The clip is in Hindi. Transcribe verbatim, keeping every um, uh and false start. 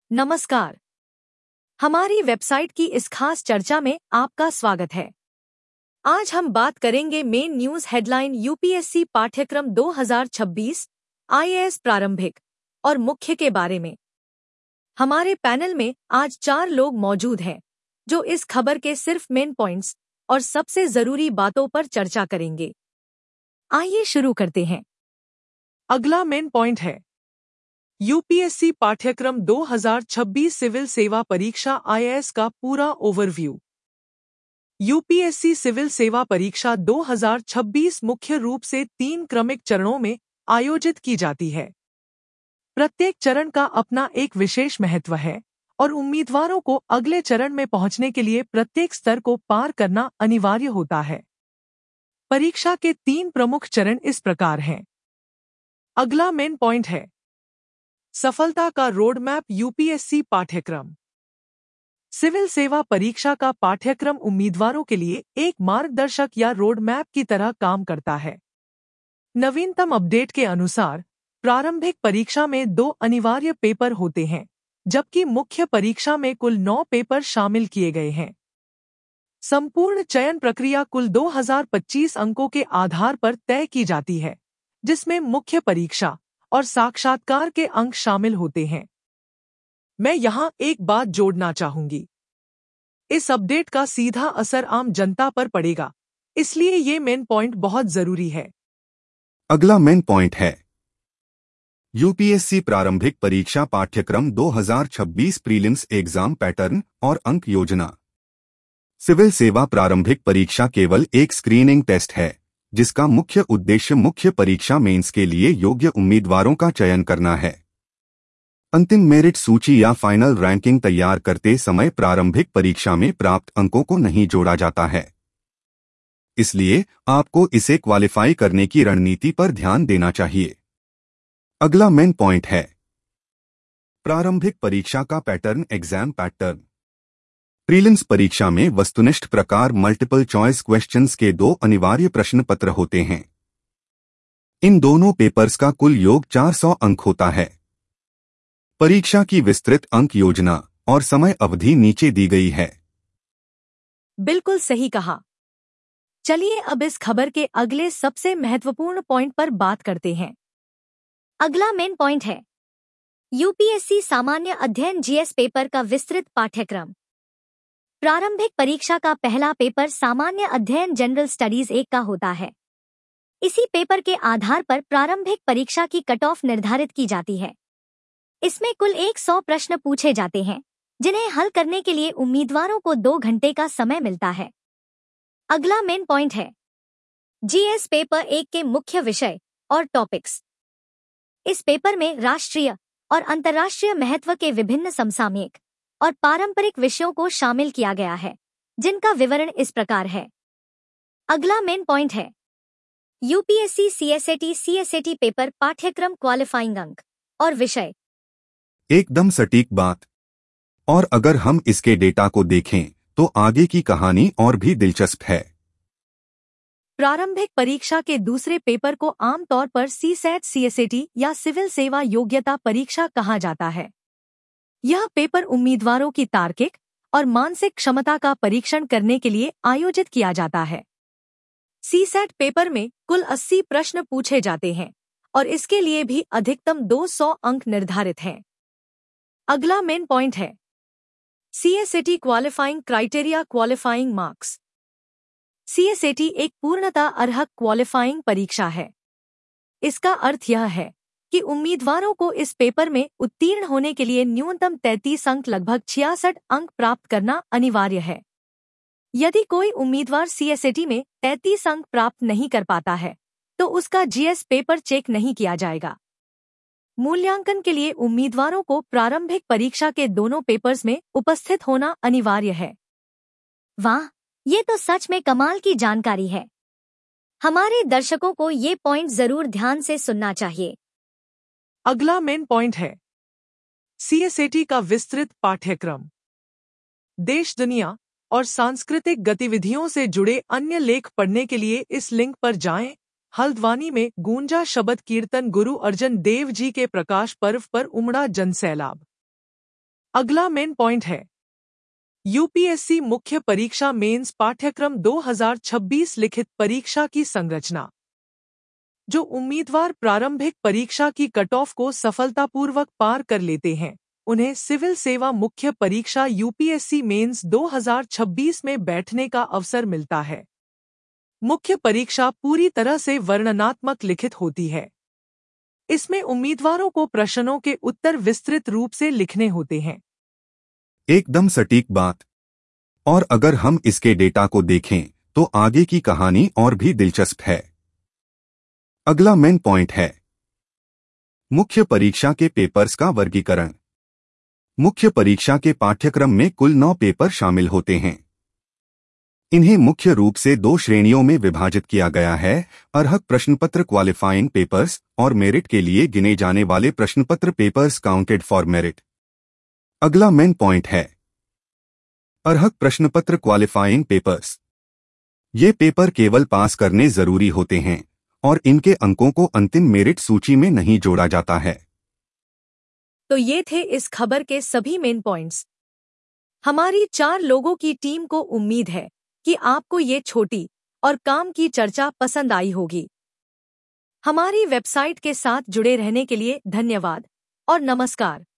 नमस्कार। हमारी वेबसाइट की इस खास चर्चा में आपका स्वागत है। आज हम बात करेंगे मेन न्यूज हेडलाइन यूपीएससी पाठ्यक्रम दो हज़ार छब्बीस आईएएस प्रारंभिक और मुख्य के बारे में। हमारे पैनल में आज चार लोग मौजूद हैं जो इस खबर के सिर्फ मेन पॉइंट्स और सबसे जरूरी बातों पर चर्चा करेंगे। आइए शुरू करते हैं। अगला मेन पॉइंट है यूपीएससी पाठ्यक्रम दो हज़ार छब्बीस सिविल सेवा परीक्षा आईएएस का पूरा ओवरव्यू। यूपीएससी सिविल सेवा परीक्षा दो हज़ार छब्बीस मुख्य रूप से तीन क्रमिक चरणों में आयोजित की जाती है। प्रत्येक चरण का अपना एक विशेष महत्व है और उम्मीदवारों को अगले चरण में पहुंचने के लिए प्रत्येक स्तर को पार करना अनिवार्य होता है। परीक्षा के तीन प्रमुख चरण इस प्रकार हैं। अगला मेन पॉइंट है सफलता का रोड मैप यूपीएससी पाठ्यक्रम। सिविल सेवा परीक्षा का पाठ्यक्रम उम्मीदवारों के लिए एक मार्गदर्शक या रोड मैप की तरह काम करता है। नवीनतम अपडेट के अनुसार प्रारंभिक परीक्षा में दो अनिवार्य पेपर होते हैं, जबकि मुख्य परीक्षा में कुल नौ पेपर शामिल किए गए हैं। संपूर्ण चयन प्रक्रिया कुल दो हज़ार पच्चीस अंकों के आधार पर तय की जाती है, जिसमें मुख्य परीक्षा और साक्षात्कार के अंक शामिल होते हैं। मैं यहाँ एक बात जोड़ना चाहूंगी। इस अपडेट का सीधा असर आम जनता पर पड़ेगा, इसलिए ये मेन पॉइंट बहुत जरूरी है। अगला मेन पॉइंट है यूपीएससी प्रारंभिक परीक्षा पाठ्यक्रम दो हज़ार छब्बीस प्रीलिम्स एग्जाम पैटर्न और अंक योजना। सिविल सेवा प्रारंभिक परीक्षा केवल एक स्क्रीनिंग टेस्ट है, जिसका मुख्य उद्देश्य मुख्य परीक्षा मेंस के लिए योग्य उम्मीदवारों का चयन करना है। अंतिम मेरिट सूची या फाइनल रैंकिंग तैयार करते समय प्रारंभिक परीक्षा में प्राप्त अंकों को नहीं जोड़ा जाता है, इसलिए आपको इसे क्वालिफाई करने की रणनीति पर ध्यान देना चाहिए। अगला मेन पॉइंट है प्रारंभिक परीक्षा का पैटर्न एग्जाम पैटर्न। प्रीलिम्स परीक्षा में वस्तुनिष्ठ प्रकार मल्टीपल चॉइस क्वेश्चंस के दो अनिवार्य प्रश्न पत्र होते हैं। इन दोनों पेपर्स का कुल योग चार सौ अंक होता है। परीक्षा की विस्तृत अंक योजना और समय अवधि नीचे दी गई है। बिल्कुल सही कहा। चलिए अब इस खबर के अगले सबसे महत्वपूर्ण पॉइंट पर बात करते हैं। अगला मेन पॉइंट है यूपीएससी सामान्य अध्ययन जीएस पेपर का विस्तृत पाठ्यक्रम। प्रारंभिक परीक्षा का पहला पेपर सामान्य अध्ययन जनरल स्टडीज एक का होता है। इसी पेपर के आधार पर प्रारंभिक परीक्षा की कट ऑफ निर्धारित की जाती है। इसमें कुल सौ प्रश्न पूछे जाते हैं, जिन्हें हल करने के लिए उम्मीदवारों को दो घंटे का समय मिलता है। अगला मेन पॉइंट है जीएस पेपर एक के मुख्य विषय और टॉपिक्स। इस पेपर में राष्ट्रीय और अंतर्राष्ट्रीय महत्व के विभिन्न समसामयिक और पारंपरिक विषयों को शामिल किया गया है, जिनका विवरण इस प्रकार है। अगला मेन पॉइंट है यूपीएससी सीएसएटी सीएसएटी पेपर पाठ्यक्रम क्वालिफाइंग अंक और विषय। एकदम सटीक बात। और अगर हम इसके डेटा को देखें तो आगे की कहानी और भी दिलचस्प है। प्रारंभिक परीक्षा के दूसरे पेपर को आमतौर पर सीसैट सीएसएटी या सिविल सेवा योग्यता परीक्षा कहा जाता है। यह पेपर उम्मीदवारों की तार्किक और मानसिक क्षमता का परीक्षण करने के लिए आयोजित किया जाता है। सीसैट पेपर में कुल अस्सी प्रश्न पूछे जाते हैं और इसके लिए भी अधिकतम दो सौ अंक निर्धारित हैं। अगला मेन पॉइंट है CSAT qualifying criteria qualifying marks. CSAT एक पूर्णतः अर्हक क्वालिफाइंग परीक्षा है। इसका अर्थ यह है कि उम्मीदवारों को इस पेपर में उत्तीर्ण होने के लिए न्यूनतम तैंतीस अंक लगभग छियासठ अंक प्राप्त करना अनिवार्य है। यदि कोई उम्मीदवार सीएसएटी में तैंतीस अंक प्राप्त नहीं कर पाता है, तो उसका जीएस पेपर चेक नहीं किया जाएगा। मूल्यांकन के लिए उम्मीदवारों को प्रारंभिक परीक्षा के दोनों पेपर्स में उपस्थित होना अनिवार्य है। वाह, ये तो सच में कमाल की जानकारी है। हमारे दर्शकों को ये पॉइंट जरूर ध्यान से सुनना चाहिए। अगला मेन पॉइंट है सीएसएटी का विस्तृत पाठ्यक्रम। देश दुनिया और सांस्कृतिक गतिविधियों से जुड़े अन्य लेख पढ़ने के लिए इस लिंक पर जाएं। हल्द्वानी में गूंजा शबद कीर्तन गुरु अर्जन देव जी के प्रकाश पर्व पर उमड़ा जनसैलाब। अगला मेन पॉइंट है यूपीएससी मुख्य परीक्षा मेंस पाठ्यक्रम दो हज़ार छब्बीस लिखित परीक्षा की संरचना। जो उम्मीदवार प्रारंभिक परीक्षा की कट ऑफ को सफलतापूर्वक पार कर लेते हैं उन्हें सिविल सेवा मुख्य परीक्षा यूपीएससी मेंस दो हज़ार छब्बीस में बैठने का अवसर मिलता है। मुख्य परीक्षा पूरी तरह से वर्णनात्मक लिखित होती है। इसमें उम्मीदवारों को प्रश्नों के उत्तर विस्तृत रूप से लिखने होते हैं। एकदम सटीक बात। और अगर हम इसके डेटा को देखें तो आगे की कहानी और भी दिलचस्प है। अगला मेन पॉइंट है मुख्य परीक्षा के पेपर्स का वर्गीकरण। मुख्य परीक्षा के पाठ्यक्रम में कुल नौ पेपर शामिल होते हैं। इन्हें मुख्य रूप से दो श्रेणियों में विभाजित किया गया है, अर्हक प्रश्नपत्र क्वालिफाइंग पेपर्स और मेरिट के लिए गिने जाने वाले प्रश्नपत्र पेपर्स काउंटेड फॉर मेरिट। अगला मेन पॉइंट है अर्हक प्रश्नपत्र क्वालिफाइंग पेपर्स। ये पेपर केवल पास करने जरूरी होते हैं और इनके अंकों को अंतिम मेरिट सूची में नहीं जोड़ा जाता है। तो ये थे इस खबर के सभी मेन पॉइंट्स। हमारी चार लोगों की टीम को उम्मीद है कि आपको ये छोटी और काम की चर्चा पसंद आई होगी। हमारी वेबसाइट के साथ जुड़े रहने के लिए धन्यवाद और नमस्कार।